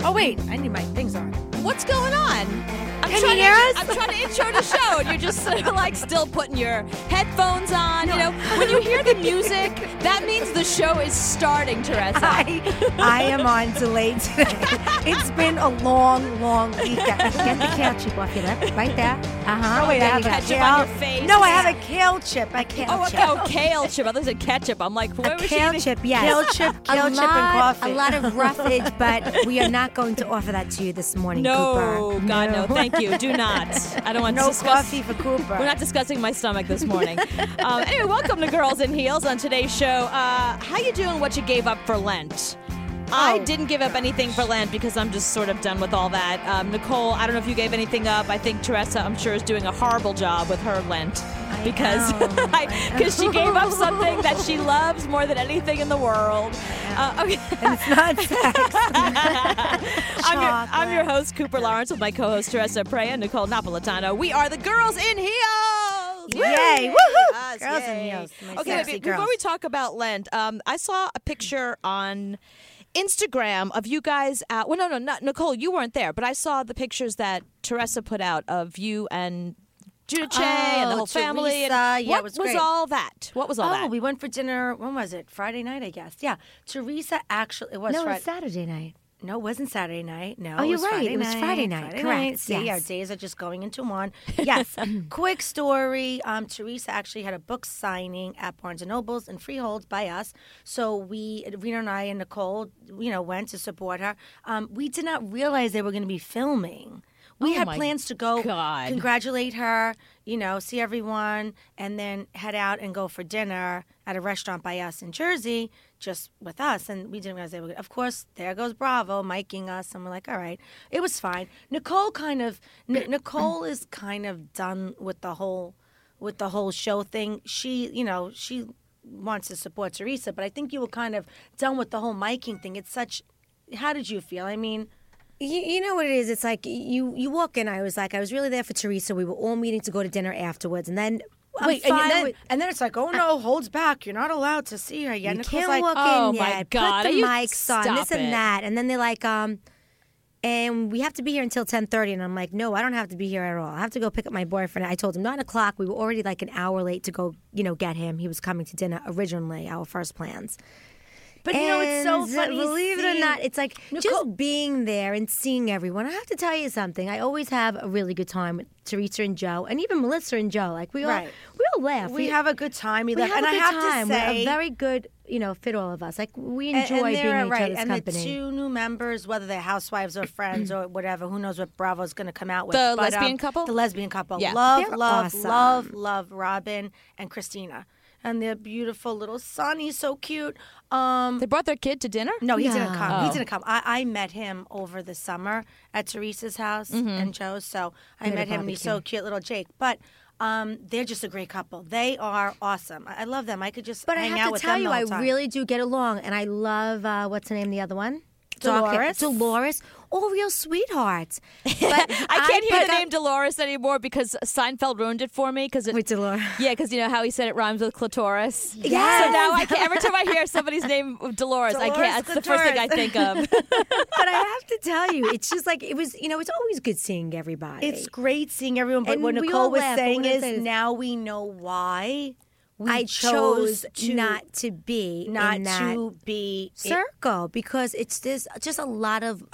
Oh, wait. I need my things on. What's going on? Can you hear us? I'm trying to intro the show, and you're just sort of like still putting your headphones on. You know, when you hear the music, that means the show is starting, Teresa. I am on delay today. It's been a long, long weekend. Get the kale chip off your lip, right there. Oh, wait, I have ketchup on your face. No, I have a kale chip. Kale kale chip. I thought it said ketchup. I'm like, where was kale she? Chip, yes. Kale chip and coffee. A lot of roughage, but we are not going to offer that to you this morning, Cooper. No, God, no. Thank you. Do not. I don't want to discuss. No coffee for Cooper. We're not discussing my stomach this morning. Anyway, welcome to Girls in Heels on today's show. How you doing? What you gave up for Lent? I didn't give up anything for Lent because I'm just sort of done with all that. Nicole, I don't know if you gave anything up. I think Teresa, I'm sure, is doing a horrible job with her Lent because she gave up something that she loves more than anything in the world. Okay. And it's not sex. I'm your host, Cooper Lawrence, with my co-host, Teresa Prea and Nicole Napolitano. We are the Girls in Heels! Yay! Woohoo! Girls in Heels. Okay, before we talk about Lent, I saw a picture on Instagram of you guys out. Well, no, not Nicole. You weren't there, but I saw the pictures that Teresa put out of you and Judice and the whole family. And what was all that? What was all that? Oh, we went for dinner. When was it? Friday night, I guess. Yeah. Teresa actually. It was No, it was Saturday night. No, it wasn't Saturday night. No, you're it was right. Friday It was night. Friday night. Correct. See, yes. our days are just going into one. Yes. Quick story. Teresa actually had a book signing at Barnes & Noble's in Freehold by us. So Rena and I and Nicole, went to support her. We did not realize they were going to be filming. We had plans to go congratulate her, see everyone, and then head out and go for dinner at a restaurant by us in Jersey, just with us. And we didn't realize they were good. Of course, there goes Bravo, miking us, and we're like, all right. It was fine. Nicole is kind of done with the whole show thing. She wants to support Teresa, but I think you were kind of done with the whole miking thing. How did you feel? I mean... You know what it is? It's like you walk in. I was really there for Teresa. We were all meeting to go to dinner afterwards, and then and then it's like, oh no, holds back. You're not allowed to see her yet. You can't walk in yet. My God, put the mics on, this and that, and then they're like, and we have to be here until 10:30, and I'm like, no, I don't have to be here at all. I have to go pick up my boyfriend. I told him 9:00. We were already like an hour late to go, get him. He was coming to dinner originally. Our first plans. But it's so funny. Believe it or not, it's like just being there and seeing everyone. I have to tell you something. I always have a really good time with Teresa and Joe, and even Melissa and Joe. Like we all laugh. We have a good time. We laugh. Have and a good I have time. to say, we're a very good, fit, all of us. Like we enjoy being in each other's and company. And the two new members, whether they're housewives or friends or whatever, who knows what Bravo's going to come out with. The lesbian couple? The lesbian couple. Yeah. Love Robin and Christina. And their beautiful little son. He's so cute. They brought their kid to dinner? No, he didn't come. He didn't come. I met him over the summer at Teresa's house and Joe's. So I met him, and he's so cute, little Jake. But they're just a great couple. They are awesome. I love them. I could just hang out with them the whole time. But I have to tell you, I really do get along. And I love, what's the name of the other one? Dolores. All real sweethearts. But I can't hear the name Dolores anymore because Seinfeld ruined it for me. Wait, Dolores? Yeah, because you know how he said it rhymes with clitoris? Yes. So now I can't, every time I hear somebody's name Dolores, I can't. That's the first thing I think of. But I have to tell you, it's just like it was, it's always good seeing everybody. It's great seeing everyone. But what Nicole was saying is now we know why. I chose not to be in that circle because it's just a lot of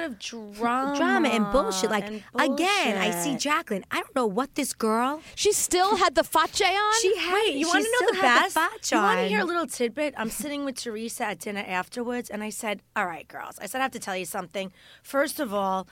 drama and bullshit. Like again, I see Jacqueline. I don't know what this girl. She still had the fache on. You want to know the best? You want to hear a little tidbit? I'm sitting with Teresa at dinner afterwards, and I said, "All right, girls. I said I have to tell you something. First of all,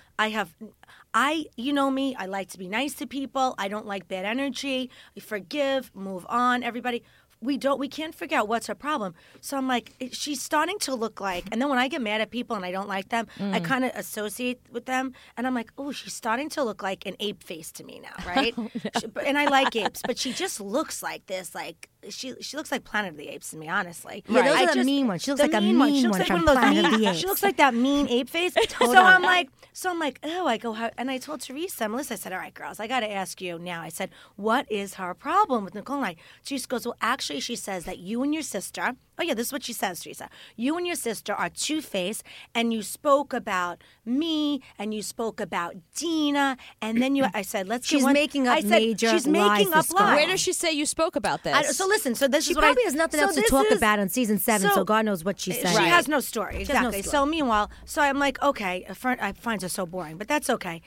you know me. I like to be nice to people. I don't like bad energy. I forgive, move on. Everybody, we can't figure out what's her problem. So I'm like, she's starting to look like, and then when I get mad at people and I don't like them, I kind of associate with them, and I'm like, oh, she's starting to look like an ape face to me now, right? And I like apes, but she just looks like this, like she looks like Planet of the Apes to me, honestly. Yeah, those are the mean ones. She looks like a mean one from Planet of the Apes. She looks like that mean ape face. Totally. So I'm like, So I'm like, oh, I go, and I told Teresa and Melissa, I said, all right, girls, I got to ask you now. I said, what is her problem with Nicole and I? Teresa goes, well, actually, she says that you and your sister, oh yeah, this is what she says, Teresa. You and your sister are two-faced, and you spoke about me, and you spoke about Dina, and then I said, let's She's get one. making up I said, major she's lies, making this up girl. lies. Where does she say you spoke about this? So listen, so this She is what probably has nothing else to talk about on season 7, so God knows what she said. She Right. has no story, She has no exactly. story. So meanwhile, so I'm like, okay, I find her so boring, but that's okay.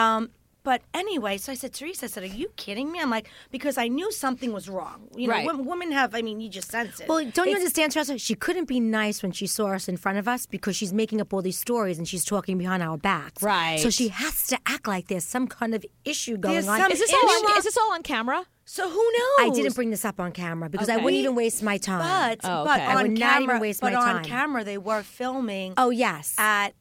But anyway, so I said, Teresa, I said, are you kidding me? I'm like, because I knew something was wrong. You know, Right. women have, I mean, you just sense it. Well, don't you understand, Teresa? She couldn't be nice when she saw us in front of us because she's making up all these stories and she's talking behind our backs. Right. So she has to act like there's some kind of issue going There's on. some is this all on camera? So who knows? I didn't bring this up on camera because I Okay. wouldn't even waste my time. But, Oh, but okay. on I would camera, not even waste but my on time. camera, they were filming Oh, yes.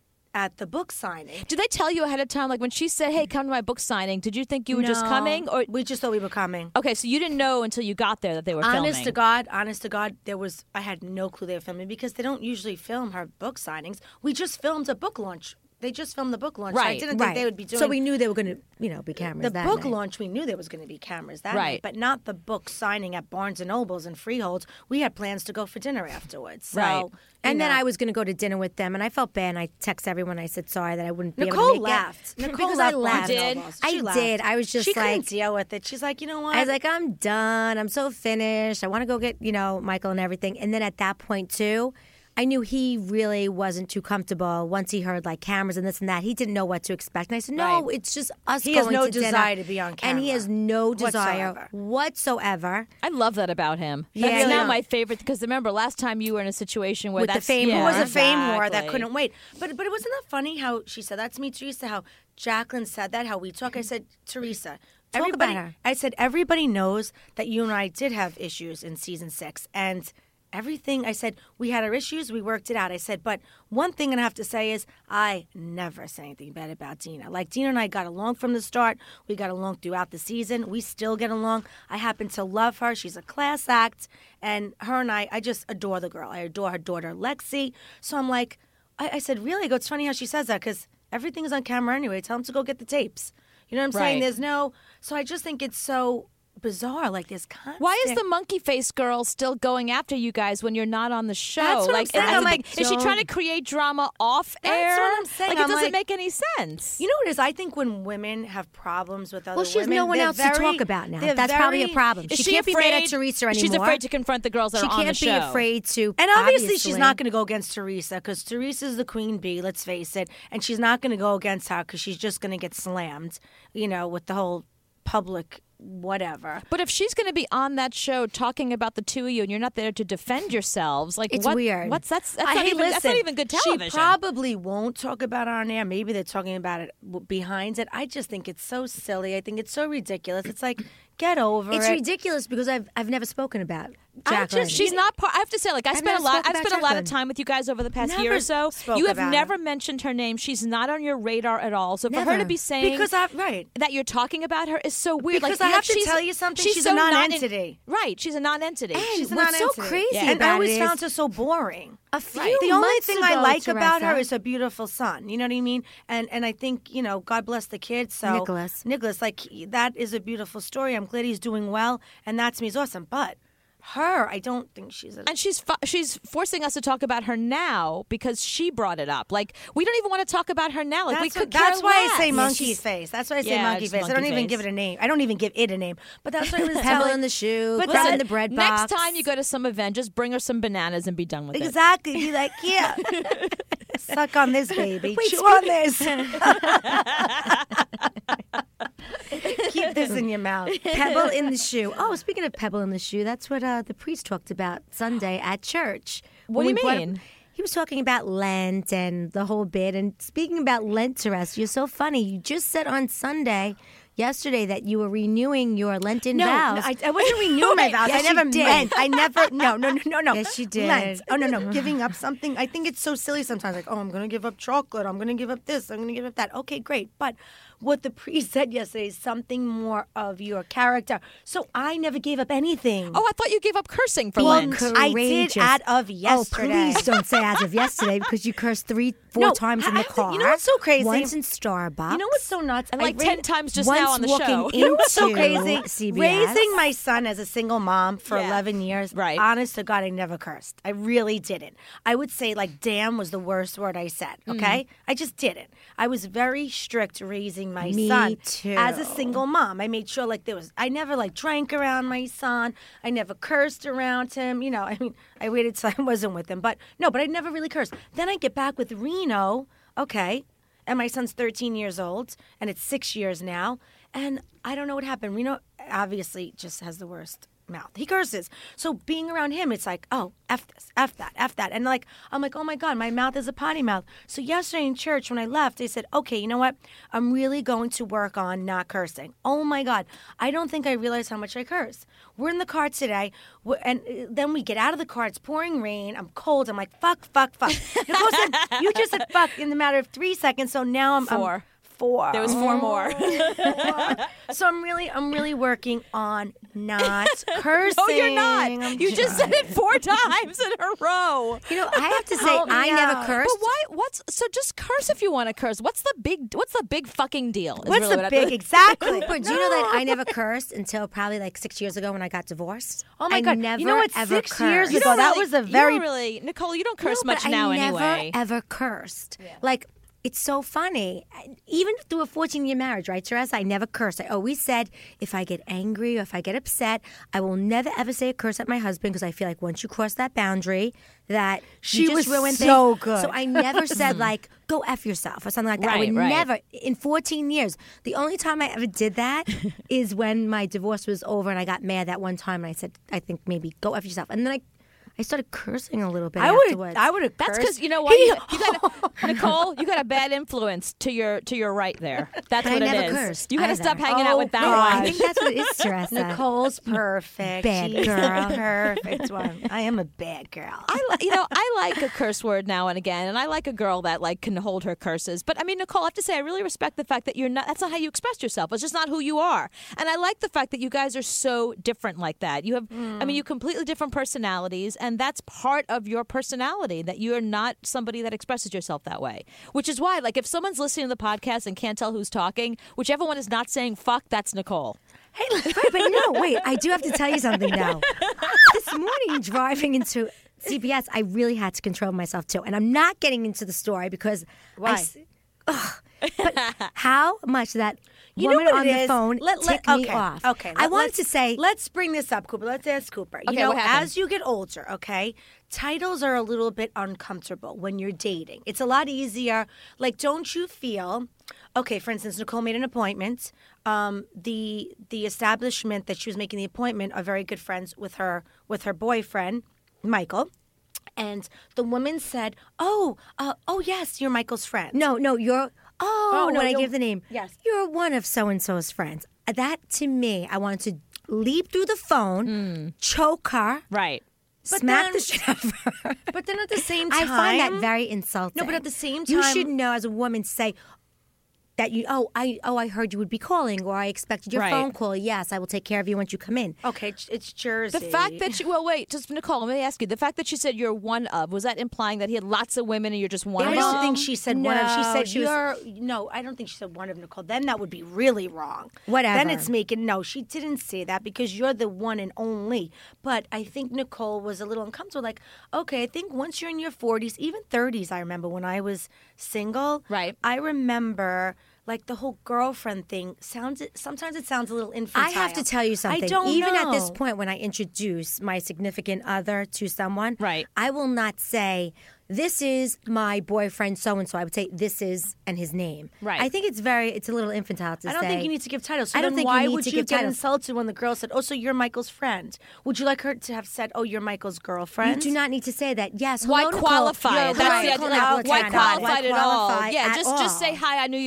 at the book signing. Did they tell you ahead of time? Like when she said, "Hey, come to my book signing," did you think you were just No, coming, or we just thought we were coming. okay? So you didn't know until you got there that they were filming. Honest to God, I had no clue they were filming because they don't usually film her book signings. We just filmed a book launch. They just filmed the book launch. So I Right, didn't think they would be doing. So we knew they were going to, be cameras the that book night. launch. We knew there was going to be cameras that Right. night, but not the book signing at Barnes and Nobles and Freeholds. We had plans to go for dinner afterwards. So, Right. And then know. I was going to go to dinner with them, and I felt bad. And I texted everyone. I said sorry that I wouldn't be able Nicole to make laughed. it. Nicole because I left Barnes laughed. and did? Nobles. I She laughed. did. I was just she like, couldn't deal with it. She's like, you know what? I was like, I'm done. I'm so finished. I want to go get, Michael and everything. And then at that point, too, I knew he really wasn't too comfortable once he heard like cameras and this and that. He didn't know what to expect. And I said, no, Right. it's just us He going has no to dinner. desire to be on And he camera has no desire whatsoever. whatsoever. I love that about him. Yeah, That's yeah. now my favorite because remember last time you were in a situation where With the that's fame yeah, war. It was a fame war that exactly. couldn't wait. But it wasn't that funny how she said that to me, Teresa, how Jacqueline said that, how we talk. I said, Teresa, Talk everybody, about her. I said, everybody knows that you and I did have issues in season 6. And everything, I said, we had our issues, we worked it out. I said, but one thing I have to say is I never say anything bad about Dina. Like, Dina and I got along from the start. We got along throughout the season. We still get along. I happen to love her. She's a class act. And her and I just adore the girl. I adore her daughter, Lexi. So I'm like, I said, really? I go, it's funny how she says that because everything is on camera anyway. Tell them to go get the tapes. You know what I'm saying? Right. There's no, so I just think it's so bizarre. Like, there's constant. Why is the monkey face girl still going after you guys when you're not on the show? That's what I'm like, saying. that's I'm the like, thing. Is she trying to create drama off air? That's what I'm saying. Like, it I'm doesn't like- make any sense. You know what it is? I think when women have problems with other Well, she has women, no one they're else to very- talk about now. they're That's probably a very- problem. Is She she can't be mad at afraid- Teresa anymore. She's afraid to confront the girls that She are on the can't show. be afraid to. And obviously, she's obviously. not going to go against Teresa because Teresa's the queen bee, let's face it. And she's not going to go against her because she's just going to get slammed, with the whole public whatever. But if she's going to be on that show talking about the two of you and you're not there to defend yourselves, like It's what, weird. What's that's Hey, not even that's not listen, even good television. She probably won't talk about it on air. Maybe they're talking about it behind it. I just think it's so silly. I think it's so ridiculous. It's like, get over It's it. ridiculous because I've never spoken about Jacqueline. She's not part. I have to say, like I spent a never lot. spoke I've about spent a lot of Jacqueline. time with you guys over the past year Never or so. spoke You have about never her. mentioned her name. She's not on your radar at all. So for her Never. to be saying because right. that you're talking about her is so weird. Because like, I have to she's- tell you something, she's a so non- non-entity. Right, she's a non-entity. And She's a what's so non-entity. crazy And I about always it found is her so boring. a few The only months thing I ago, like about Teresa, her is her beautiful son. You know what I mean? And I think, God bless the kid. So Nicholas, like, that is a beautiful story. I'm glad he's doing well. And that to me is awesome. But her, I don't think she's a... And she's forcing us to talk about her now because she brought it up. Like we don't even want to talk about her now. Like That's why I say less. monkey face. That's why I say Yeah, monkey just face. I don't monkey even face. give it a name. I don't even give it a name. But that's what I was Pebble telling. in the shoe, But put in that- the bread box. Next time you go to some event, just bring her some bananas and be done with it. Exactly. Be like, yeah. Suck on this, baby. Chew on this. Keep this in your mouth. Pebble in the shoe. Oh, speaking of pebble in the shoe, that's what the priest talked about Sunday at church. What When do we you brought mean? up- he was talking about Lent and the whole bit. And speaking about Lent, Teresa, you're so funny. You just said on Sunday, yesterday, that you were renewing your Lenten vows. I wasn't renewing my vows. Yes, I never you did. meant. I never. No. Yes, you did. Lent. Oh no. Giving up something. I think it's so silly sometimes. Like, oh, I'm going to give up chocolate. I'm going to give up this. I'm going to give up that. Okay, great. But what the priest said yesterday is something more of your character. So I never gave up anything. Oh, I thought you gave up cursing for well, Lent. I did as of yesterday. Oh, please don't say as of yesterday because you cursed 3-4 times in the car. You know what's so crazy? Once in Starbucks. You know what's so nuts? And like 10 times just once now on the walking show. into What's so crazy? CBS. Raising my son as a single mom for 11 years, Right. honest to God, I never cursed. I really didn't. I would say like damn was the worst word I said, okay? I just didn't. I was very strict raising my Me son too. as a single mom. I made sure like I never like drank around my son. I never cursed around him. You know, I mean, I waited till I wasn't with him. But I never really cursed. Then I get back with Reno, okay? And my son's 13 years old, and it's 6 years now. And I don't know what happened. Reno obviously just has the worst mouth. He curses. So being around him, it's like, oh, F this, F that, F that. And like, I'm like, oh my God, my mouth is a potty mouth. So yesterday in church, when I left, they said, okay, you know what? I'm really going to work on not cursing. Oh my God. I don't think I realized how much I curse. We're in the car today, and then we get out of the car. It's pouring rain. I'm cold. I'm like, fuck. Nicole said, you just said fuck in the matter of 3 seconds. So now I'm 4. 4. There was 4 more. So I'm really working on not cursing. No, you're not. You just said it 4 times in a row. You know, I have to say, I never cursed. But why? So just curse if you want to curse. What's the big fucking deal? is What's really the what big exactly? Cooper, do you know that I never cursed until probably like 6 years ago when I got divorced? Oh my I God! Never, you know what? ever 6 years cursed. ago, that was a very You don't really, Nicole. You don't curse No, much but now I anyway. never ever cursed. Like, it's so funny. Even through a 14-year marriage, right, Teresa? I never cursed. I always said if I get angry or if I get upset, I will never ever say a curse at my husband because I feel like once you cross that boundary, that She you just was ruin so things. good. So I never said like go F yourself or something like that. I Right, would right. never in 14 years. The only time I ever did that is when my divorce was over and I got mad that one time and I said I think maybe go F yourself. And then I started cursing a little bit afterwards. I would have That's cursed. because you know what, you got Nicole. You got a bad influence to your right there. That's what I it never is. cursed You got to either. stop hanging out with that God. I one. think that's what it is, Teresa. Nicole's perfect. Bad She's girl. the perfect one. I am a bad girl. I like a curse word now and again, and I like a girl that like can hold her curses. But I mean, Nicole, I have to say, I really respect the fact that you're not. That's not how you express yourself. It's just not who you are. And I like the fact that you guys are so different like that. You have, I mean, you completely different personalities, and that's part of your personality. That you are not somebody that expresses yourself that way. Which is why, like, if someone's listening to the podcast and can't tell who's talking, whichever one is not saying fuck, that's Nicole. Hey, right, but no, wait. I do have to tell you something, though. This morning, driving into CBS, I really had to control myself, too. And I'm not getting into the story because... Why? But how much that You know woman what on it the is? phone ticked me off. Okay. I wanted to say... Let's bring this up, Cooper. Let's ask Cooper. Okay, You know, what happened? as you get older, okay, titles are a little bit uncomfortable when you're dating. It's a lot easier. Like, don't you feel... Okay, for instance, Nicole made an appointment. The establishment that she was making the appointment are very good friends with her boyfriend, Michael. And the woman said, "Oh, yes, you're Michael's friend." No, you're... Oh, no, when I you're- give the name. Yes. You're one of so-and-so's friends. That, to me, I wanted to leap through the phone, choke her, Right. smack then- the shit out of her. But then at the same time, I find that very insulting. No, but at the same you time- should know as a woman say that you. I heard you would be calling, or I expected your Right. phone call. Yes, I will take care of you once you come in. Okay, it's Jersey. The fact that she, well, wait, just Nicole, let me ask you. The fact that she said you're one of, was that implying that he had lots of women and you're just one I of don't them? think she said one of. She No, said she was- you're. No, I don't think she said one of, Nicole. Then that would be really wrong. Whatever. Then it's making. No, she didn't say that because you're the one and only. But I think Nicole was a little uncomfortable. Like, okay, I think once you're in your 40s, even 30s, I remember when I was single. Right. I remember. Like the whole girlfriend thing sometimes it sounds a little infantile. I have to tell you something. I don't Even know. at this point, when I introduce my significant other to someone, Right. I will not say, "This is my boyfriend so and so." I would say, "This is," and his name. Right. I think it's a little infantile to say. I don't think you need to give titles. So I don't then think why you need would to you give get titles. insulted when the girl said, "Oh, so you're Michael's friend"? Would you like her to have said, "Oh, you're Michael's girlfriend"? You do not need to say that. Yes. Why hello, Nicole. qualify You're it? That's right. the idea. Nicole Like, why Napolitano. qualify it at all? qualify Yeah, at just all? say hi. I knew you'd be calling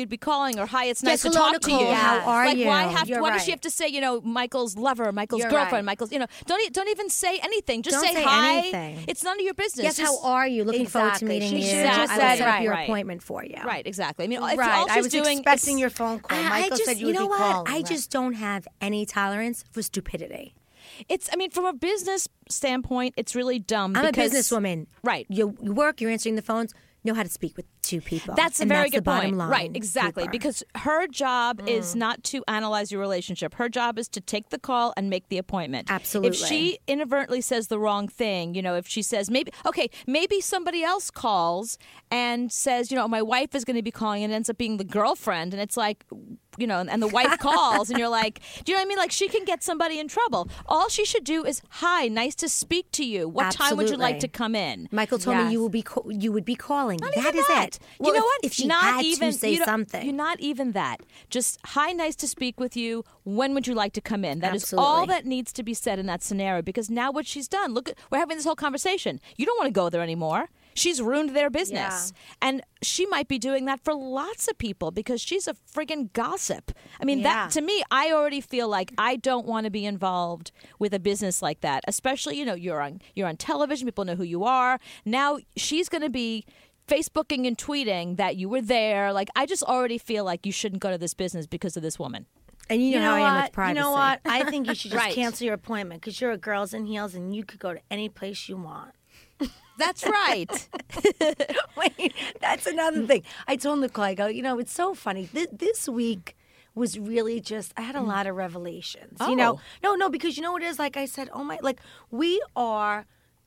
calling, or hi, it's nice to hello, talk to Nicole, you. how are like, you? Why does You're she have to say, Michael's lover, Michael's You're girlfriend, right. Michael's, don't even say anything. Just Don't say hi. anything. It's none of your business. Yes, Just, how are you? Looking forward to Exactly. meeting She you. should have just I will said, set up your right. appointment for you. Right, exactly. I mean, if Right. all I she's was doing expecting is, your phone call. Michael said you would be calling. I just don't have any tolerance for stupidity. from a business standpoint, it's really dumb. I'm because, a businesswoman. Right. You work, you're answering the phones, know how to speak with two people. That's a and very that's good the bottom point. line. Right, exactly. Cooper. Because her job is not to analyze your relationship. Her job is to take the call and make the appointment. Absolutely. If she inadvertently says the wrong thing, if she says maybe somebody else calls and says, my wife is going to be calling, and it ends up being the girlfriend, and it's like, and the wife calls, and you're like, do you know what I mean? Like, she can get somebody in trouble. All she should do is, hi, nice to speak to you. What time would you like Absolutely. to come in? Michael told me Yes. you would be calling. Not That even is that. it. You know what? If she not had even, to say something. You're not even that. Just, hi, nice to speak with you. When would you like to come in? That is all Absolutely. that needs to be said in that scenario, because now what she's done, we're having this whole conversation. You don't want to go there anymore. She's ruined their business. And she might be doing that for lots of people because she's a friggin' gossip. I mean, that to me, I already feel like I don't want to be involved with a business like that. Especially, you're on television, people know who you are. Now she's going to be Facebooking and tweeting that you were there. Like, I just already feel like you shouldn't go to this business because of this woman. And you know how I am with privacy. You know what? I think you should just Right. cancel your appointment because you're a Girls in Heels and you could go to any place you want. That's right. Wait, that's another thing. I told Nicole, I go, it's so funny. This week was really just, I had a lot of revelations. Oh. No, because you know what it is? Like I said, we are,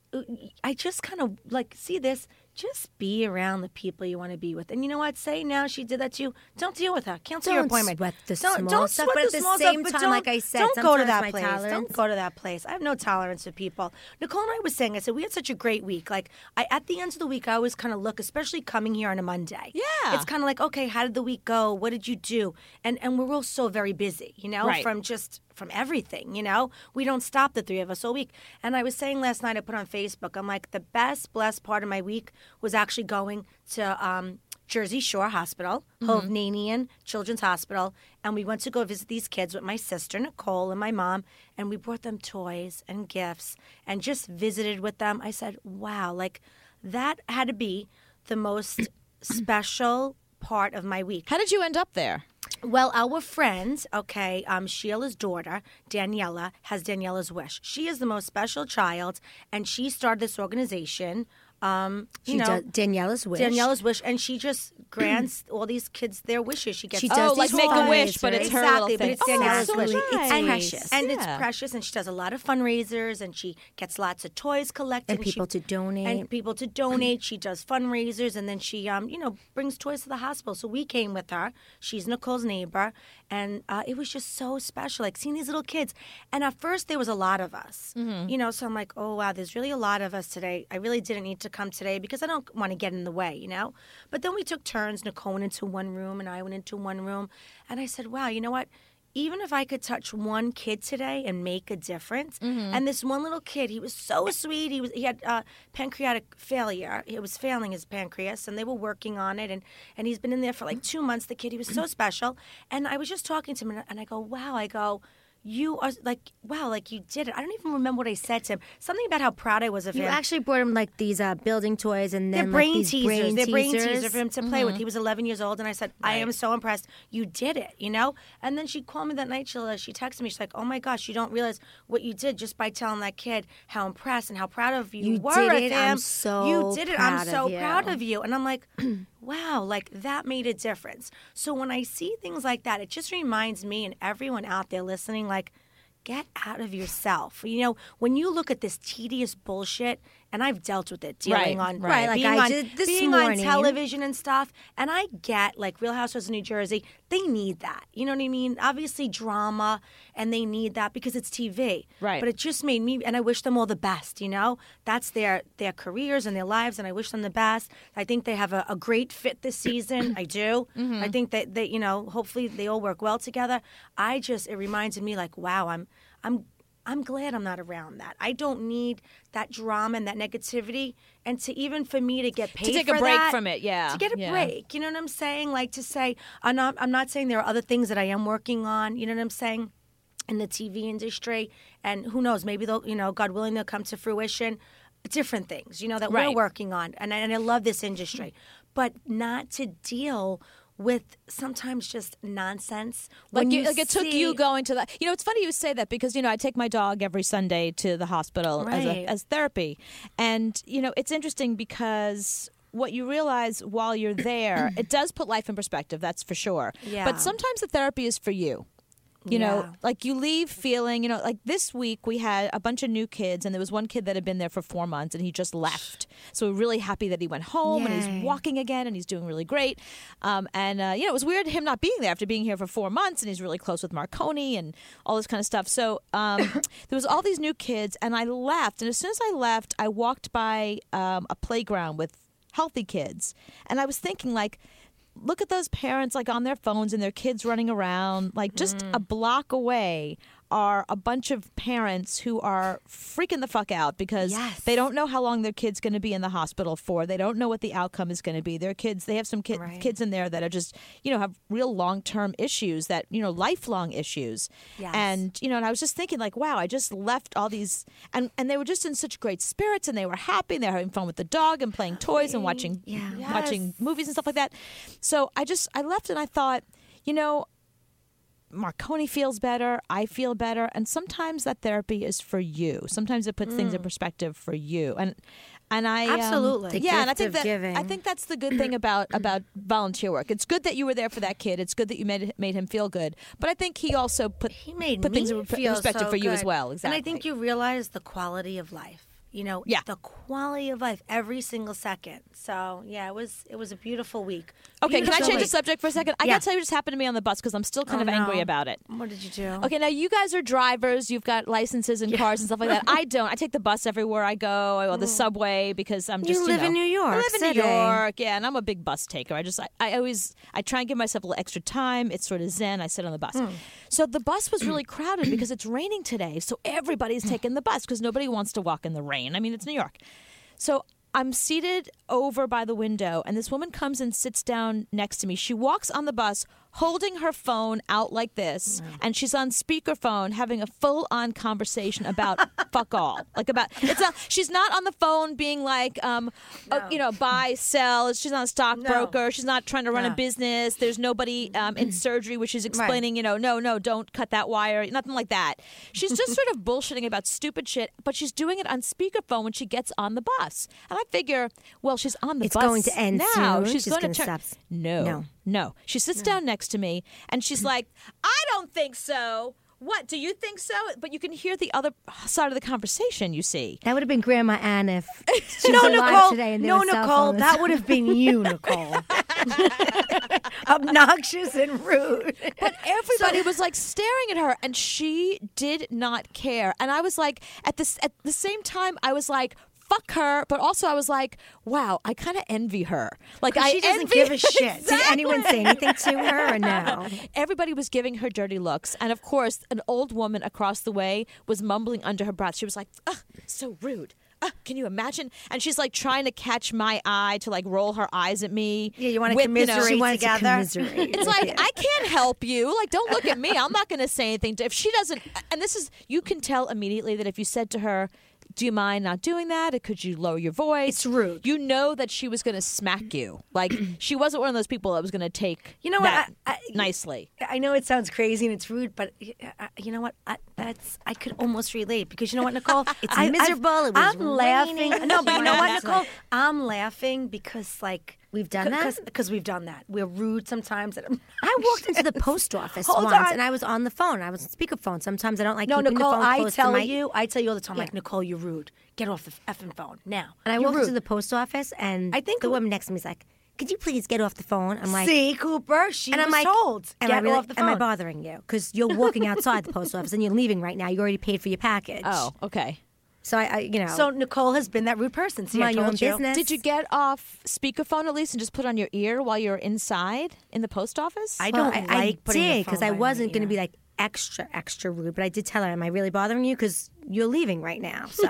I just kind of see this. Just be around the people you want to be with. And you know what? Say now she did that to you. Don't deal with her. Cancel your Don't appointment. sweat the Don't small sweat stuff, but at the small same stuff, but time, don't- like I said, don't go to sometimes that my place. tolerance- Don't go to that place. I have no tolerance for people. Nicole and I was saying, I said, we had such a great week. Like, at the end of the week, I always kind of look, especially coming here on a Monday. Yeah. It's kind of like, okay, how did the week go? What did you do? And we're all so very busy, Right. from everything, We don't stop, the three of us, all week. And I was saying last night, I put on Facebook, I'm like, the best, blessed part of my week was actually going to Jersey Shore Hospital, Hovnanian Children's Hospital, and we went to go visit these kids with my sister, Nicole, and my mom, and we brought them toys and gifts and just visited with them. I said, wow, like that had to be the most special part of my week. How did you end up there? Well, our friend, Sheila's daughter, Daniela, has Daniela's Wish. She is the most special child, and she started this organization. She does Daniela's Wish. Daniela's Wish, and she just grants all these kids their wishes. She gets She does like these make a fundraisers. wish, but it's her little Exactly, thing. but it's Daniela's so wish. nice. It's precious. And it's Yeah. precious, and she does a lot of fundraisers, and she gets lots of toys collected. And people to donate. And people to donate. She does fundraisers, and then she, brings toys to the hospital. So we came with her. She's Nicole's neighbor, and it was just so special, like seeing these little kids. And at first, there was a lot of us, so I'm like, oh, wow, there's really a lot of us today. I really didn't need to come today because I don't want to get in the way, But then we took turns. Nicole went into one room, and I went into one room. And I said, wow, you know what? Even if I could touch one kid today and make a difference, and this one little kid, he was so sweet. He had pancreatic failure. It was failing his pancreas, and they were working on it. And he's been in there for like 2 months. The kid, he was so special. And I was just talking to him, and I go, wow. You are like, wow, like you did it. I don't even remember what I said to him. Something about how proud I was of You him. actually brought him like these building toys and They're then brain like these teasers. They're brain teasers teasers for him to play with. He was 11 years old, and I said, I am so impressed. You did it, And then she called me that night. She texted me. She's like, oh, my gosh, you don't realize what you did just by telling that kid how impressed and how proud of you were did of it. him. I'm so You did it. I'm proud so of you. proud of you. And I'm like, wow, like that made a difference. So when I see things like that, it just reminds me and everyone out there listening, like, get out of yourself. When you look at this tedious bullshit, and I've dealt with it, dealing Right, on right. Like being I on, did this being morning. on television and stuff. And I get like Real Housewives of New Jersey, they need that. You know what I mean? Obviously drama, and they need that because it's TV. Right. But it just made me, and I wish them all the best. That's their careers and their lives, and I wish them the best. I think they have a great fit this season. I do. I think that they, hopefully they all work well together. It reminded me like, wow, I'm I'm glad I'm not around that. I don't need that drama and that negativity. And to even for me to get paid to take for a break that, from it, to get a break. You know what I'm saying? Like to say, I'm not saying there are other things that I am working on. You know what I'm saying? In the TV industry, and who knows? Maybe they'll, God willing, they'll come to fruition. Different things, that we're working on, and I love this industry, but not to deal with sometimes just nonsense. It took you going to that. It's funny you say that because, I take my dog every Sunday to the hospital as therapy. And, it's interesting because what you realize while you're there, it does put life in perspective, that's for sure. Yeah. But sometimes the therapy is for you. Like you leave feeling, like this week we had a bunch of new kids and there was one kid that had been there for 4 months and he just left. So we're really happy that he went home and he's walking again and he's doing really great. It was weird him not being there after being here for 4 months, and he's really close with Marconi and all this kind of stuff. So there was all these new kids and I left. And as soon as I left, I walked by a playground with healthy kids. And I was thinking look at those parents on their phones and their kids running around. Just a block away are a bunch of parents who are freaking the fuck out because they don't know how long their kid's going to be in the hospital for. They don't know what the outcome is going to be. Their kids, they have some kids in there that are just, have real long-term issues that, lifelong issues. Yes. And, and I was just thinking wow, I just left all these, and they were just in such great spirits and they were happy and they were having fun with the dog and playing toys and watching movies and stuff like that. So I left and I thought, Marconi feels better, I feel better, and sometimes that therapy is for you. Sometimes it puts things in perspective for you, and I absolutely and I think that's the good thing about volunteer work. It's good that you were there for that kid. It's good that you made him feel good, but I think he also put things in perspective for you as well. Exactly, and I think you realize the quality of life. The quality of life every single second. So, it was a beautiful week. Okay, can I change the subject for a second? I got to tell you what just happened to me on the bus because I'm still kind of angry about it. What did you do? Okay, now you guys are drivers. You've got licenses and cars and stuff like that. I don't. I take the bus everywhere I go. I go the subway because I'm just, You live in New York. I live in City. New York, and I'm a big bus taker. I try and give myself a little extra time. It's sort of zen. I sit on the bus. So the bus was really crowded because it's raining today. So everybody's taking the bus because nobody wants to walk in the rain. I mean, it's New York. So I'm seated over by the window, and this woman comes and sits down next to me. She walks on the bus holding her phone out like this, and she's on speakerphone having a full-on conversation about fuck all. She's not on the phone being buy, sell. She's not a stockbroker. No. She's not trying to run a business. There's nobody in surgery where she's explaining, no, don't cut that wire. Nothing like that. She's just sort of bullshitting about stupid shit, but she's doing it on speakerphone when she gets on the bus. And I figure, well, she's on the bus It's going to end now. soon. She's going to stop. No. She sits down next to me and she's like, I don't think so. What, do you think so? But you can hear the other side of the conversation, you see. That would have been Grandma Ann if she was alive today. And Nicole, that would have been you, Nicole. Obnoxious and rude. But everybody was staring at her and she did not care. And I was at the same time, I was fuck her, but also I was wow, I kind of envy her. She doesn't give a shit. Exactly. Did anyone say anything to her or no? Everybody was giving her dirty looks. And of course, an old woman across the way was mumbling under her breath. She was so rude. Can you imagine? And she's trying to catch my eye to roll her eyes at me. Yeah, you want to commiserate together. It's I can't help you. Don't look at me. I'm not going to say anything. If she doesn't, and you can tell immediately that if you said to her, do you mind not doing that? Or could you lower your voice? It's rude. You know that she was going to smack you. She wasn't one of those people that was going to take nicely. I know it sounds crazy and it's rude, but you know what? I could almost relate because you know what, Nicole? It's miserable. It was I'm laughing. raining. No, but you know what, Nicole? I'm laughing because we've done that? Because we've done that. We're rude sometimes. I walked into the post office once, and I was on the phone. I was on speakerphone. Sometimes I don't keeping Nicole, the phone close to my... I tell you all the time, Nicole, you're rude. Get off the effing phone now. And I walked into the post office, and I think the woman next to me is like, could you please get off the phone? I'm like... See, Cooper, she was told, get off the phone. Am I bothering you? Because you're walking outside the post office, and you're leaving right now. You already paid for your package. Oh, okay. So So Nicole has been that rude person. See, I told you. Business. Did you get off speakerphone at least and just put on your ear while you're inside in the post office? I don't like putting the phone because I wasn't going to be extra, extra rude. But I did tell her, am I really bothering you? Because you're leaving right now. So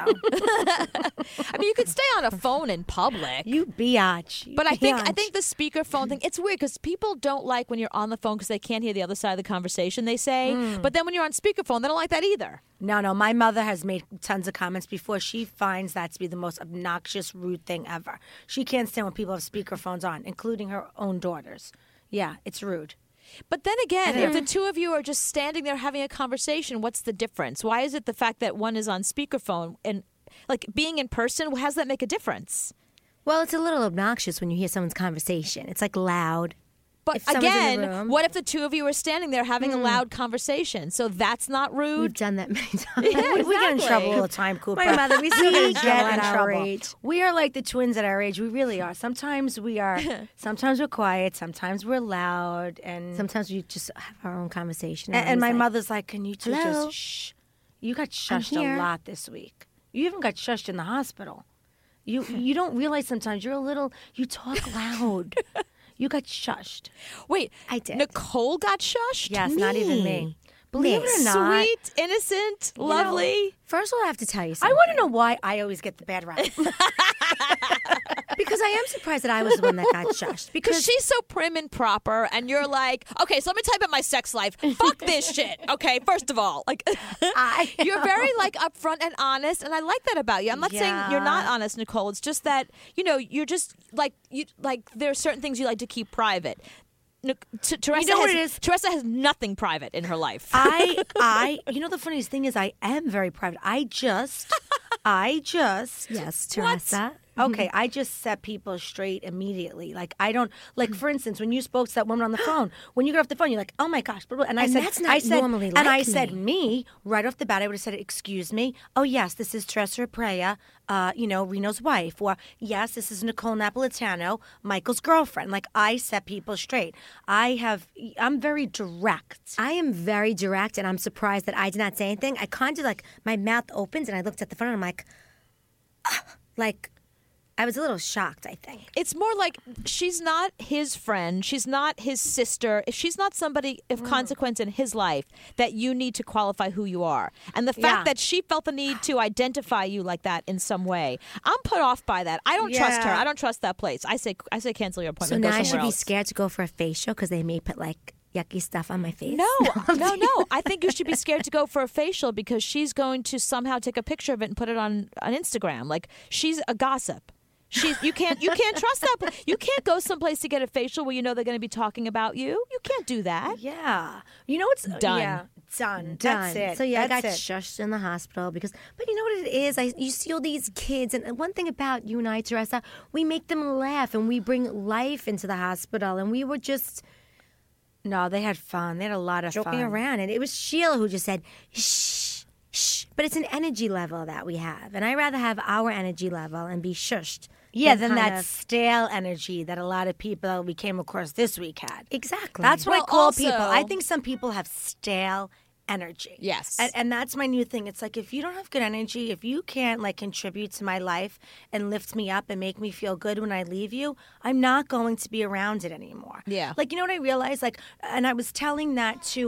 I mean, you could stay on a phone in public. you biatch. But I think the speakerphone thing, it's weird because people don't like when you're on the phone because they can't hear the other side of the conversation, they say. But then when you're on speakerphone, they don't like that either. No. My mother has made tons of comments before. She finds that to be the most obnoxious, rude thing ever. She can't stand when people have speakerphones on, including her own daughters. Yeah, it's rude. But then again, if the two of you are just standing there having a conversation, what's the difference? Why is it the fact that one is on speakerphone and like being in person, how does that make a difference? Well, it's a little obnoxious when you hear someone's conversation. It's like loud. But If someone's in the again, room- what if the two of you are standing there having a loud conversation? So that's not We've rude. done that many times. Yeah, We get in exactly. trouble all the time, Cooper. My mother, we still We get in get trouble in at our trouble. age. We are like the twins at our age. We really are. Sometimes we are. Sometimes we're quiet. Sometimes we're loud. And Sometimes we just have our own conversation. and I'm my like, mother's like, "Can you two Hello? just shh? You got shushed here." a lot this week. You even got shushed in the hospital. You don't realize sometimes you're a little. You talk loud. You got shushed. Wait, I did. Nicole got shushed? Yes, not even me. Believe it or not. Sweet, innocent, lovely. First of all, I have to tell you I something. want to know why I always get the bad rap. Because I am surprised that I was the one that got shushed. Because Because she's so prim and proper, and you're like, okay, so let me tell you about my sex life. Fuck this shit. Okay, first of all, like, you're very like upfront and honest, and I like that about you. I'm not saying you're not honest, Nicole. It's just that you're just like there are certain things you like to keep private. Teresa, know what it is? Teresa has nothing private in her life. The funniest thing is I am very private. I just, yes, Teresa. okay, I just set people straight immediately. Like I don't, like for instance, when you spoke to that woman on the phone, when you got off the phone, you're like, oh my gosh, blah, blah. And I And said, that's not I said, normally and like I said me. me right off the bat. I would have said, excuse me. Oh yes, this is Teresa Prea, Reno's wife, or yes, this is Nicole Napolitano, Michael's girlfriend. Like I set people straight. I'm very direct. I am very direct, and I'm surprised that I did not say anything. I kind of like, my mouth opens, and I looked at the phone, and I'm like, I was a little shocked, I think. It's more like she's not his friend. She's not his sister. If she's not somebody of consequence in his life, that you need to qualify who you are. And the fact that she felt the need to identify you like that in some way, I'm put off by that. I don't trust her. I don't trust that place. I say cancel your So appointment. now Go I somewhere should be else. scared to go for a facial because they may put like yucky stuff on my face. No. I think you should be scared to go for a facial because she's going to somehow take a picture of it and put it on Instagram. Like she's a gossip. You can't trust that. You can't go someplace to get a facial where you know they're going to be talking about you. You can't do that. Yeah, it's Done. Yeah, done. Done. That's it. So yeah, I got That's it. shushed in the hospital but you know what it is? You see all these kids, and one thing about you and I, Teresa, we make them laugh and we bring life into the hospital, and we were just No, they had fun. They had a lot of joking fun. around, and it was Sheila who just said shh, shh. But it's an energy level that we have, and I rather have our energy level and be shushed. Yeah, than kind that of- stale energy that a lot of people we came across this week had. Exactly. That's what Well, I call also- people. I think some people have stale energy. Yes. And that's my new thing. It's like if you don't have good energy, if you can't like contribute to my life and lift me up and make me feel good when I leave you, I'm not going to be around it anymore. Yeah. Like, you know what I realized? Like, and I was telling that to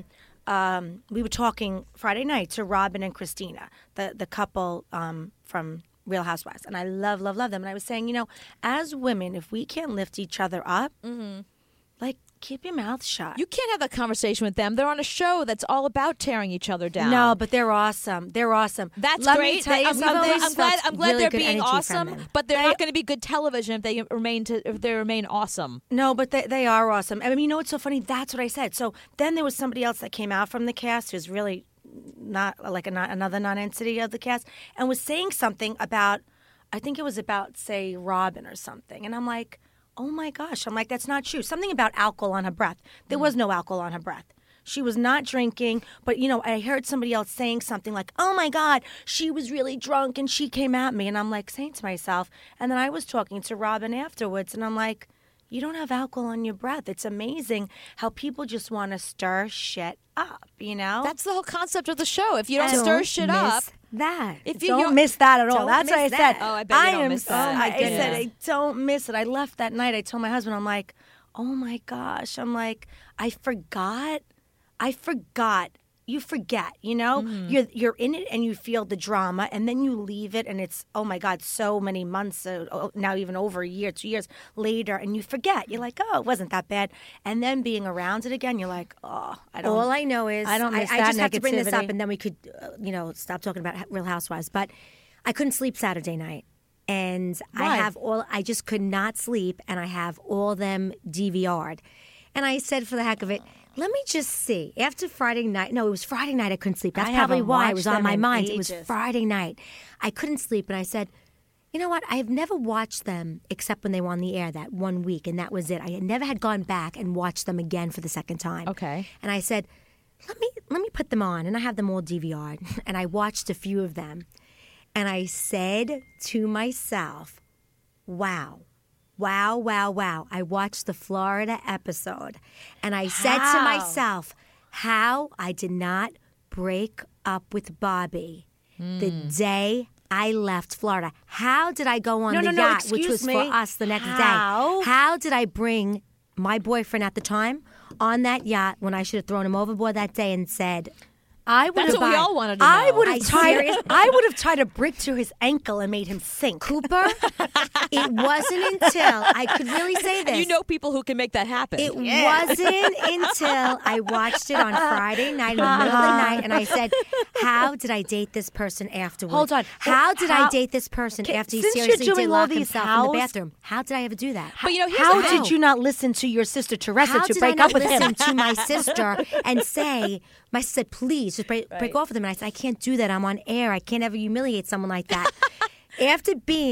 we were talking Friday night to Robin and Christina, the couple from Real Housewives, and I love them. And I was saying, as women, if we can't lift each other up, like keep your mouth shut. You can't have that conversation with them. They're on a show that's all about tearing each other down. No, but they're awesome. They're awesome. That's Let great. Me tell you I'm something. glad really they're good being energy from awesome, them. but they're not going to be good television if they remain awesome. No, but they are awesome. I mean, you know what's so funny? That's what I said. So then there was somebody else that came out from the cast who's really not like another non-entity of the cast and was saying something about, I think it was about, say, Robin or something. And I'm like, oh my gosh. I'm like, that's not true. Something about alcohol on her breath. There was no alcohol on her breath. She was not drinking, but, I heard somebody else saying something like, oh, my God, she was really drunk and she came at me. And I'm like saying to myself, and then I was talking to Robin afterwards, and I'm like, you don't have alcohol on your breath. It's amazing how people just want to stir shit up, That's the whole concept of the show. If you don't Don't stir shit up, miss that. if you don't miss that at all. don't That's what I miss said. that. Oh, I bet you don't miss that. Oh my I goodness. I said, goodness. I don't miss it. I left that night. I told my husband, I'm like, oh my gosh. I'm like, I forgot I forgot. You forget, you're in it and you feel the drama, and then you leave it, and it's, oh my God, so many months, now even over a year, 2 years later, and you forget. You're like, oh, it wasn't that bad. And then being around it again, you're like, oh, I don't. All I know is I don't miss I that just have to bring this up, negativity. and then we could, stop talking about Real Housewives. But I couldn't sleep Saturday night, and Why? I just could not sleep, and I have all them DVR'd, and I said for the heck of it, let me just see. After Friday night, no, it was Friday night I couldn't sleep. That's I probably haven't why it watched was on them my in mind. It was ages. Friday night. I couldn't sleep, and I said, you know what? I have never watched them except when they were on the air that 1 week, and that was it. I had never had gone back and watched them again for the second time. Okay. And I said, let me put them on, and I have them all DVR'd, and I watched a few of them, and I said to myself, wow. Wow, wow, wow. I watched the Florida episode, and I said to How? myself, how I did not break up with Bobby the day I left Florida. How did I go on No, the no, no, yacht, which excuse was me. for us the next How? day? How did I bring my boyfriend at the time on that yacht when I should have thrown him overboard that day and said, I would That's have. what we all wanted to know. I would I have tied. serious- I would have tied a brick to his ankle and made him sink. Cooper, it wasn't until I could really say this. You know people who can make that happen. It wasn't until I watched it on Friday night in the middle of the night, and I said, how did I date this person afterwards? Hold on. How did I How- date this person after he since you're seriously doing did all lock these himself in hows- the bathroom? How did I ever do that? but here's How the did you not listen to your sister Teresa How to did I break not up with listen him? to my sister and say, my sister said, please just break off with him. And I said, I can't do that. I'm on air. I can't ever humiliate someone like that. After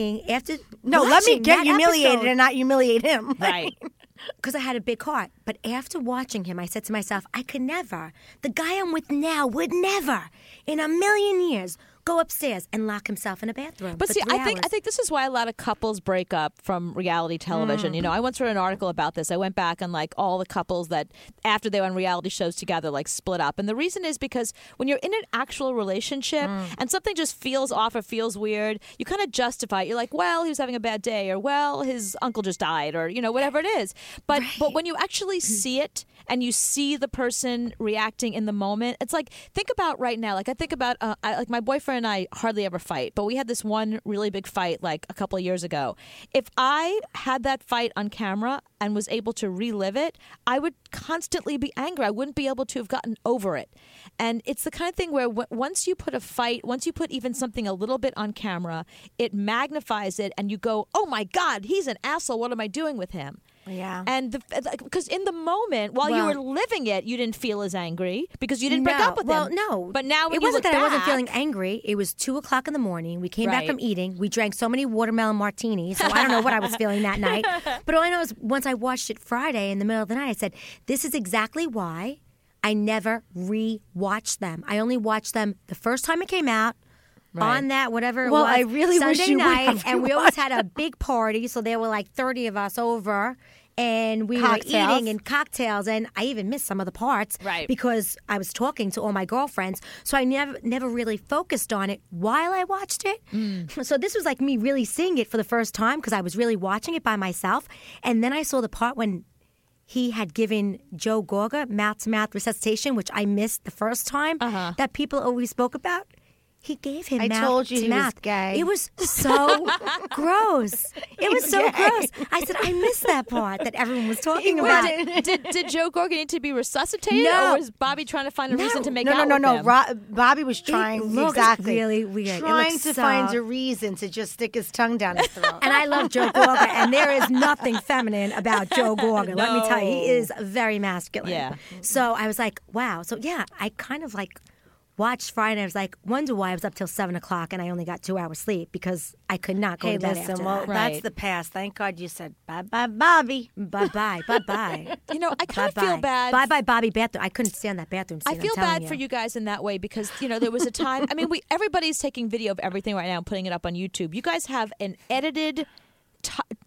No, let me watching get that humiliated episode- and not humiliate him. Right. because I had a big heart. But after watching him, I said to myself, I could never, the guy I'm with now would never in a million years go upstairs and lock himself in a bathroom. But for see, 3 I think hours. this is why a lot of couples break up from reality television. You know, I once wrote an article about this. I went back on like all the couples that after they were on reality shows together, like split up. And the reason is because when you're in an actual relationship and something just feels off or feels weird, you kind of justify it. You're like, well, he was having a bad day, or well, his uncle just died, or whatever it is. But when you actually see it and you see the person reacting in the moment, it's like, think about right now. Like I think about like my boyfriend and I hardly ever fight, but we had this one really big fight like a couple of years ago. If I had that fight on camera and was able to relive it, I would constantly be angry. I wouldn't be able to have gotten over it. And it's the kind of thing where once you put a fight, once you put even something a little bit on camera, it magnifies it and you go, oh my God, he's an asshole. What am I doing with him? Yeah. And because in the moment, while you were living it, you didn't feel as angry because you didn't break up with well, him. no. But now when it you wasn't look that I wasn't back- feeling angry. It was 2:00 in the morning. We came back Right. from eating. We drank so many watermelon martinis. So I don't know what I was feeling that night. But all I know is once I watched it Friday in the middle of the night, I said, this is exactly why I never re-watched them. I only watched them the first time it came out. Right. On that, whatever it Well, was, I really Sunday wish you would night, have and we always had a big party, so there were like 30 of us over, and we Cocktails. were eating and cocktails, and I even missed some of the parts, Right. because I was talking to all my girlfriends, so I never really focused on it while I watched it. So this was like me really seeing it for the first time because I was really watching it by myself, and then I saw the part when he had given Joe Gorga mouth-to-mouth resuscitation, which I missed the first time, that people always spoke about. He gave him I mouth told you to he was mouth. gay. It was so gross. It was so gay. gross. I said, I missed that part that everyone was talking about. Did Joe Gorga need to be resuscitated, No. or was Bobby trying to find a reason to make No, out no, with no, him? Bobby was trying looked exactly really weird. It trying looked to so- find a reason to just stick his tongue down his throat. And I love Joe Gorga, and there is nothing feminine about Joe Gorga. Let me tell you, he is very masculine. Yeah. So I was like, wow. So yeah, I kind of like watched Friday. I was like, wonder why I was up till 7:00 and I only got 2 hours sleep because I could not go Hey, to bed listen, after well, that. Right. that's the past. Thank God you said bye-bye, Bobby. Bye-bye, bye-bye. You know, I kind of Bye-bye. feel bad. Bye-bye, Bobby bathroom. I couldn't stand that bathroom scene. I feel I'm telling bad for you guys in that way because there was a time. I mean, everybody's taking video of everything right now and putting it up on YouTube. You guys have an edited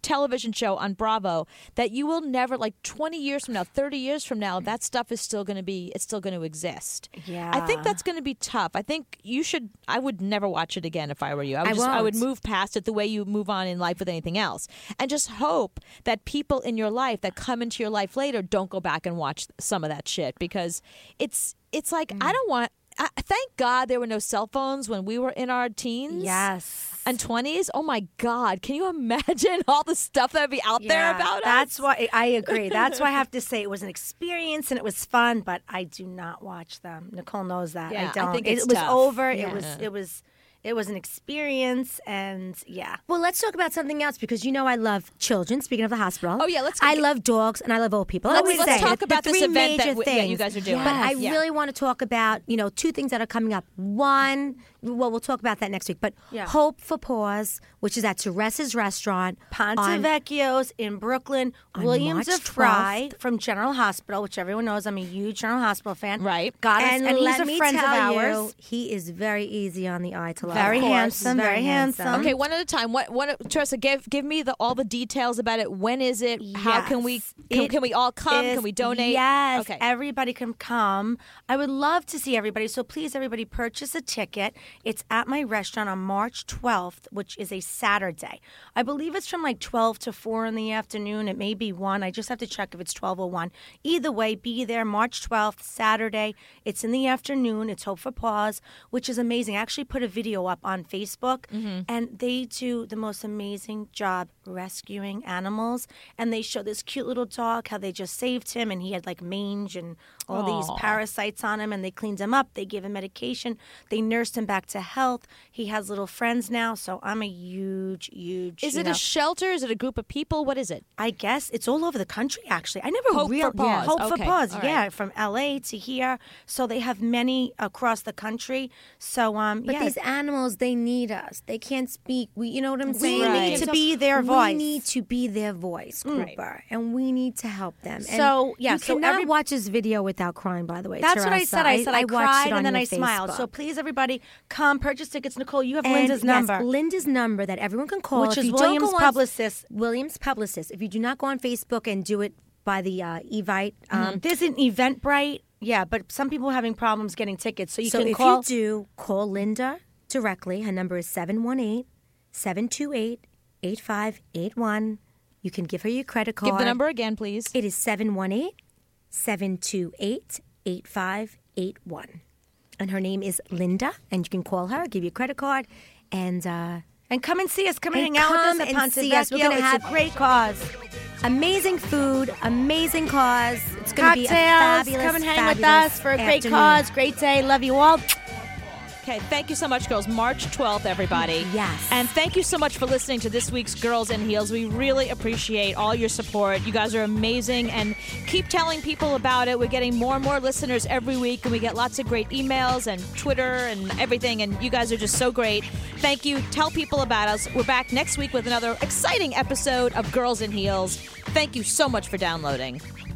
television show on Bravo that you will never, like 20 years from now, 30 years from now, that stuff is still going to exist. Yeah. I think that's going to be tough. I think I would never watch it again if I were you. I would move past it the way you move on in life with anything else. And just hope that people in your life that come into your life later don't go back and watch some of that shit, because it's like, I don't want... thank God there were no cell phones when we were in our teens. Yes. And 20s. Oh my God. Can you imagine all the stuff that would be out there about that's us? why I agree. That's why I have to say it was an experience and it was fun, but I do not watch them. Nicole knows that. Yeah, I don't. I think it's it was tough. over. Yeah. It was an experience, and yeah. Well, let's talk about something else, because you know I love children. Speaking of the hospital, Oh, yeah, let's- I love dogs and I love old people. Let's Always say talk the about this three event that major you guys are doing. But I Yeah. really want to talk about two things that are coming up. One, well, we'll talk about that next week. But Yeah. Hope for Paws, which is at Teresa's Restaurant, Ponte on- Vecchio's in Brooklyn. on Williams March of Fry from General Hospital, which everyone knows I'm a huge General Hospital fan. Right. Got us, And, and let he's a me friend of tell ours. you, he is very easy on the eye to love. Very Of course. handsome, very handsome. Okay, one at a time. Teresa, give me all the details about it. When is it? How can we can we all come? Can we donate? Yes, Okay. everybody can come. I would love to see everybody. So please, everybody, purchase a ticket. It's at my restaurant on March 12th, which is a Saturday. I believe it's from like 12 to 4 in the afternoon. It may be 1. I just have to check if it's 12 or 1. Either way, be there March 12th, Saturday. It's in the afternoon. It's Hope for Paws, which is amazing. I actually put a video up on Facebook, and they do the most amazing job rescuing animals. And they show this cute little dog, how they just saved him, and he had like mange and all these parasites on him, and they cleaned him up. They gave him medication. They nursed him back to health. He has little friends now, so I'm a huge Is it a shelter? Is it a group of people? What is it? I guess it's all over the country, actually. I never Hope for Paws. Hope for Okay. Paws, All yeah, right. from LA to here. So they have many across the country. So But yeah. these animals, they need us. They can't speak. You know what I'm saying? We They need can't to be their voice. We need to be their voice, Cooper, and we need to help them. And So, yeah, you so cannot watch this video without crying. By the way, That's what I Teresa. said. I said I watched cried it on and then your I smiled. Facebook. So please, everybody, come purchase tickets. Nicole, you have And Linda's number. Yes, Linda's number that everyone can call. Which If is you don't Williams go on- Publicist. Williams Publicist. If you do not go on Facebook and do it by the Evite, There's an Eventbrite. Yeah, but some people are having problems getting tickets. So you so can if call. you do, call Linda directly. Her number is 718-728-8581. You can give her your credit card. Give the number again, please. It is 718-728-8581. And her name is Linda, and you can call her, give you a credit card, and And come and see us. Come and And hang out come with us at and Ponte see us. We're Vecchio. gonna It's have- a great cause. amazing food, amazing cause. It's going to be a Cocktails. fabulous, Come and hang with fabulous us for a great afternoon. cause. Great day. Love you all. Okay, thank you so much, girls. March 12th, everybody. Yes. And thank you so much for listening to this week's Girls in Heels. We really appreciate all your support. You guys are amazing, and keep telling people about it. We're getting more and more listeners every week, and we get lots of great emails and Twitter and everything, and you guys are just so great. Thank you. Tell people about us. We're back next week with another exciting episode of Girls in Heels. Thank you so much for downloading.